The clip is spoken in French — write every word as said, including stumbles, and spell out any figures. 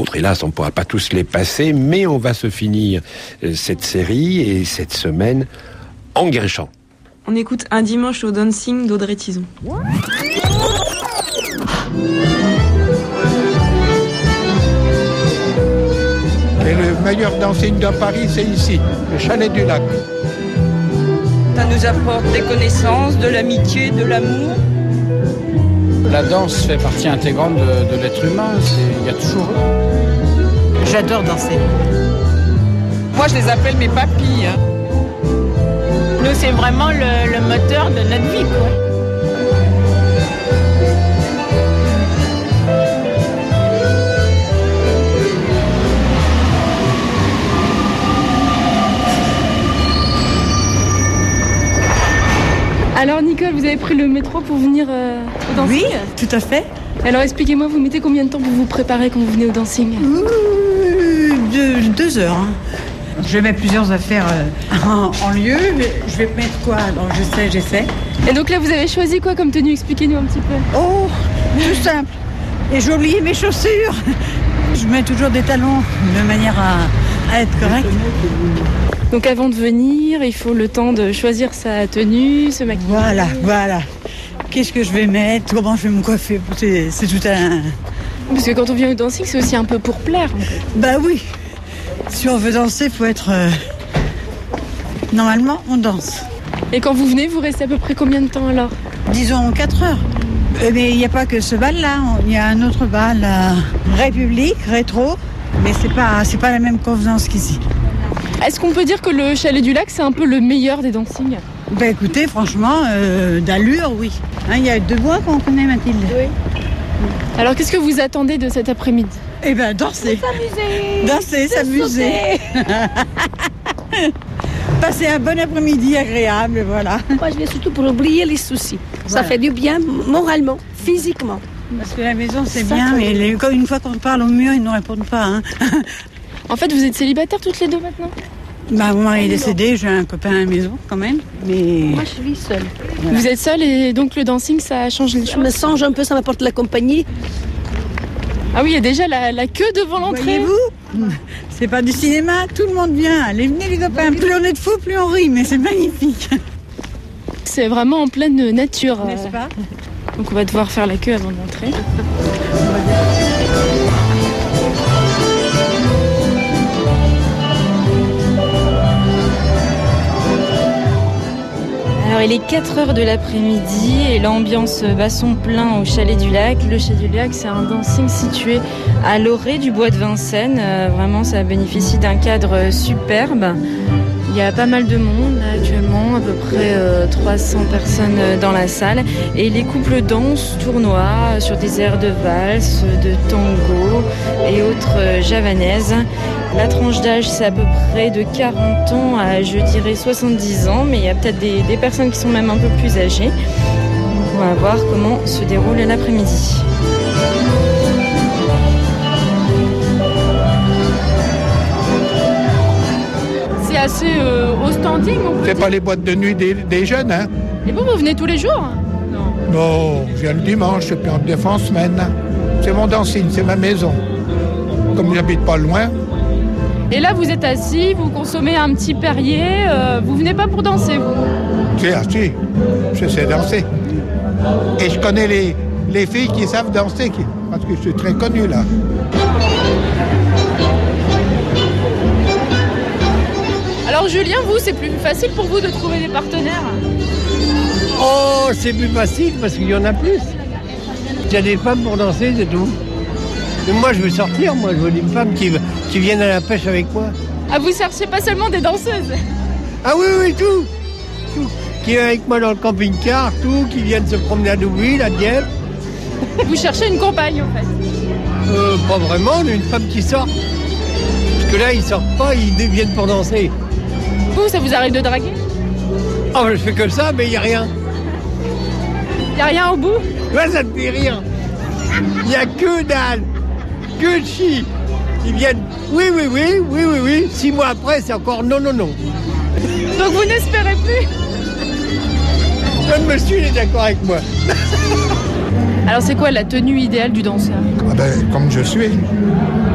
autres. Hélas, on ne pourra pas tous les passer, mais on va se finir cette série et cette semaine en guérichant. On écoute Un dimanche au dancing d'Audrey Tizon. Et le meilleur dancing de Paris, c'est ici, le Chalet du Lac. Ça nous apporte des connaissances, de l'amitié, de l'amour. La danse fait partie intégrante de, de l'être humain, il y a toujours... J'adore danser. Moi, je les appelle mes papilles. Hein. Nous, c'est vraiment le, le moteur de notre vie, quoi. Alors Nicole, vous avez pris le métro pour venir euh, au dancing ? Oui, tout à fait. Alors expliquez-moi, vous mettez combien de temps pour vous préparer quand vous venez au dancing ? Ouh, deux, deux heures. Hein. Je mets plusieurs affaires euh, en, en lieu. Je vais mettre quoi ? Donc je sais, j'essaie. Et donc là, vous avez choisi quoi comme tenue ? Expliquez-nous un petit peu. Oh, tout simple. Et j'ai oublié mes chaussures. Je mets toujours des talons de manière à, à être correcte. Donc avant de venir, il faut le temps de choisir sa tenue, se maquiller. Voilà, voilà. Qu'est-ce que je vais mettre ? Comment je vais me coiffer ? C'est, c'est tout un... Parce que quand on vient au dancing, c'est aussi un peu pour plaire. En fait. Bah oui. Si on veut danser, il faut être... Euh... Normalement, on danse. Et quand vous venez, vous restez à peu près combien de temps alors ? Disons quatre heures. Mais il n'y a pas que ce bal-là. Il y a un autre bal, la République, rétro. Mais c'est pas, c'est pas la même convenance qu'ici. Est-ce qu'on peut dire que le Chalet du Lac, c'est un peu le meilleur des dancings ? Ben écoutez, franchement, euh, d'allure, oui. Il hein, y a deux voix qu'on connaît, Mathilde. Oui. Alors, qu'est-ce que vous attendez de cet après-midi ? Eh bien, danser. S'amuser. Danser, s'amuser. Passer un bon après-midi agréable, voilà. Moi, je viens surtout pour oublier les soucis. Voilà. Ça fait du bien moralement, physiquement. Parce que la maison, c'est ça bien, mais les, une fois qu'on parle au mur, ils ne répondent pas. Hein. En fait, vous êtes célibataires toutes les deux maintenant ? Bah, mon mari est décédé, j'ai un copain à la maison quand même, mais... Moi, je vis seule. Voilà. Vous êtes seule et donc le dancing, ça change les choses ? Je me sens un peu, ça m'apporte la compagnie. Ah oui, il y a déjà la, la queue devant l'entrée. Voyez-vous ? C'est pas du cinéma, tout le monde vient. Allez, venez les copains, plus on est de fous, plus on rit, mais c'est magnifique. C'est vraiment en pleine nature. N'est-ce pas ? Donc on va devoir faire la queue avant d'entrer. Alors il est quatre heures de l'après-midi et l'ambiance bat son plein au Chalet du Lac. Le Chalet du Lac, c'est un dancing situé à l'orée du bois de Vincennes. Euh, vraiment, ça bénéficie d'un cadre superbe. Il y a pas mal de monde là, actuellement, à peu près euh, trois cents personnes dans la salle. Et les couples dansent, tournoient sur des airs de valse, de tango et autres javanaises. La tranche d'âge, c'est à peu près de quarante ans à, je dirais, soixante-dix ans. Mais il y a peut-être des, des personnes qui sont même un peu plus âgées. Donc on va voir comment se déroule l'après-midi. C'est assez euh, au standing, on peut C'est dire. pas les boîtes de nuit des, des jeunes, hein ? Et vous, vous venez tous les jours ? Non. Non, je viens le dimanche, et puis en des fois en semaine. C'est mon dancing, c'est ma maison. Comme j'habite pas loin. Et là, vous êtes assis, vous consommez un petit Perrier, euh, vous venez pas pour danser, vous ? C'est assis, je sais danser. Et je connais les, les filles qui savent danser, qui, parce que je suis très connu là. Alors Julien, vous, c'est plus facile pour vous de trouver des partenaires ? Oh, c'est plus facile parce qu'il y en a plus. Il y a des femmes pour danser, c'est tout. Mais moi, je veux sortir, moi, je veux des femmes qui, qui viennent à la pêche avec moi. Ah, vous cherchez pas seulement des danseuses ? Ah oui, oui, tout, tout. Qui viennent avec moi dans le camping-car, tout, qui viennent se promener à Deauville, à Dieppe. Vous cherchez une compagne, en fait ? Euh, pas vraiment, on a une femme qui sort. Parce que là, ils sortent pas, ils viennent pour danser. Vous, ça vous arrive de draguer ? Oh, je fais que ça, mais il n'y a rien. Il n'y a rien au bout ? Ouais, ça te fait rire. Il n'y a que dalle, que de chi. Ils viennent, oui, oui, oui, oui, oui, oui. Six mois après, c'est encore non, non, non. Donc vous n'espérez plus ? Le monsieur, il est d'accord avec moi. Alors c'est quoi la tenue idéale du danseur ? Ah ben, comme je suis.